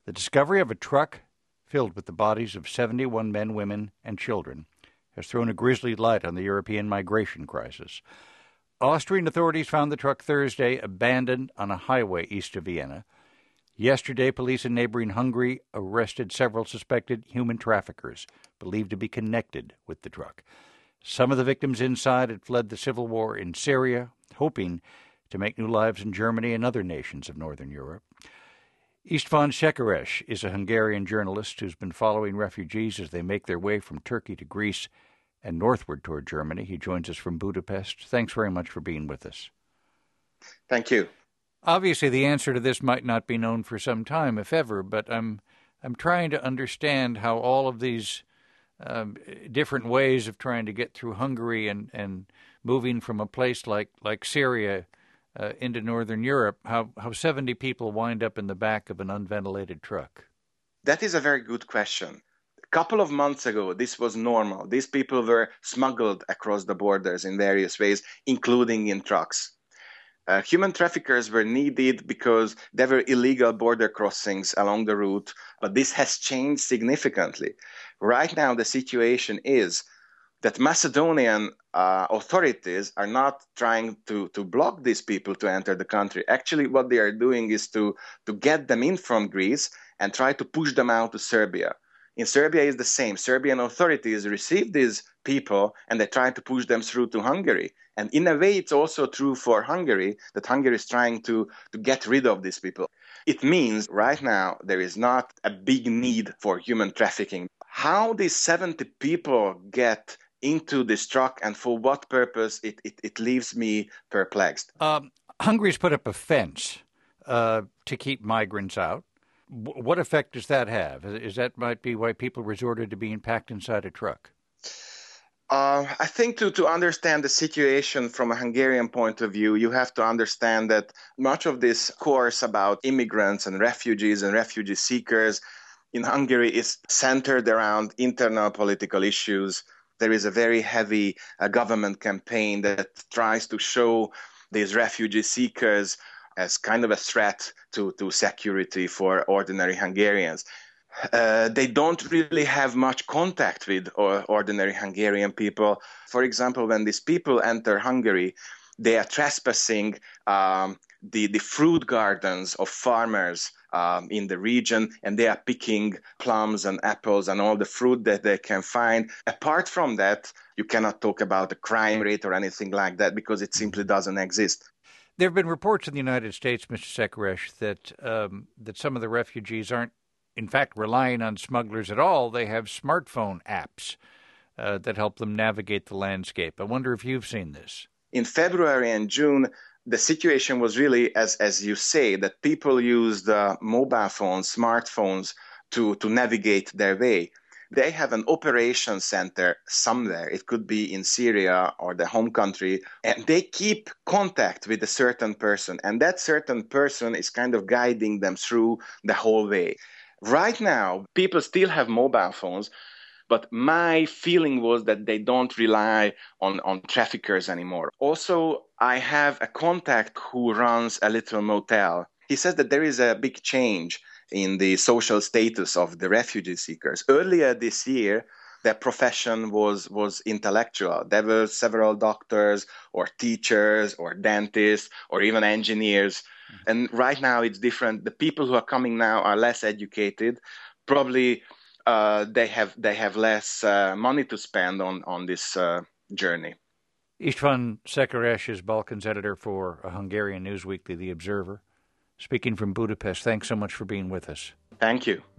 The discovery of a truck filled with the bodies of 71 men, women, and children has thrown a grisly light on the European migration crisis. Austrian authorities found the truck Thursday abandoned on a highway east of Vienna. Yesterday, police in neighboring Hungary arrested several suspected human traffickers, believed to be connected with the truck. Some of the victims inside had fled the civil war in Syria, hoping to make new lives in Germany and other nations of northern Europe. István Szekeres is a Hungarian journalist who's been following refugees as they make their way from Turkey to Greece and northward toward Germany. He joins us from Budapest. Thanks very much for being with us. Thank you. Obviously, the answer to this might not be known for some time, if ever, but I'm trying to understand how all of these different ways of trying to get through Hungary and moving from a place like Syria into northern Europe, how 70 people wind up in the back of an unventilated truck. That is a very good question. A couple of months ago, this was normal. These people were smuggled across the borders in various ways, including in trucks. Human traffickers were needed because there were illegal border crossings along the route, but this has changed significantly. Right now, the situation is that Macedonian authorities are not trying to block these people to enter the country. Actually, what they are doing is to get them in from Greece and try to push them out to Serbia. In Serbia, it's the same. Serbian authorities receive these people and they try to push them through to Hungary. And in a way, it's also true for Hungary, that Hungary is trying to get rid of these people. It means right now there is not a big need for human trafficking. How these 70 people get into this truck and for what purpose, it leaves me perplexed. Hungary's put up a fence to keep migrants out. What effect does that have? Is that might be why people resorted to being packed inside a truck? I think to understand the situation from a Hungarian point of view, you have to understand that much of this course about immigrants and refugee seekers in Hungary is centered around internal political issues. There is a very heavy government campaign that tries to show these refugee seekers as kind of a threat to security for ordinary Hungarians. They don't really have much contact with ordinary Hungarian people. For example, when these people enter Hungary, they are trespassing the fruit gardens of farmers in the region, and they are picking plums and apples and all the fruit that they can find. Apart from that, you cannot talk about the crime rate or anything like that because it simply doesn't exist. There have been reports in the United States, Mr. Szekeres, that some of the refugees aren't, in fact, relying on smugglers at all. They have smartphone apps that help them navigate the landscape. I wonder if you've seen this. In February and June, the situation was really, as you say, that people used mobile phones, smartphones to navigate their way. They have an operation center somewhere. It could be in Syria or the home country, and they keep contact with a certain person, and that certain person is kind of guiding them through the whole way. Right now, people still have mobile phones, but my feeling was that they don't rely on traffickers anymore. Also, I have a contact who runs a little motel. He says that there is a big change in the social status of the refugee seekers. Earlier this year, their profession was intellectual. There were several doctors or teachers or dentists or even engineers. And right now it's different. The people who are coming now are less educated. Probably they have less money to spend on this journey. István Szekeres is Balkans editor for a Hungarian news weekly, The Observer. Speaking from Budapest, thanks so much for being with us. Thank you.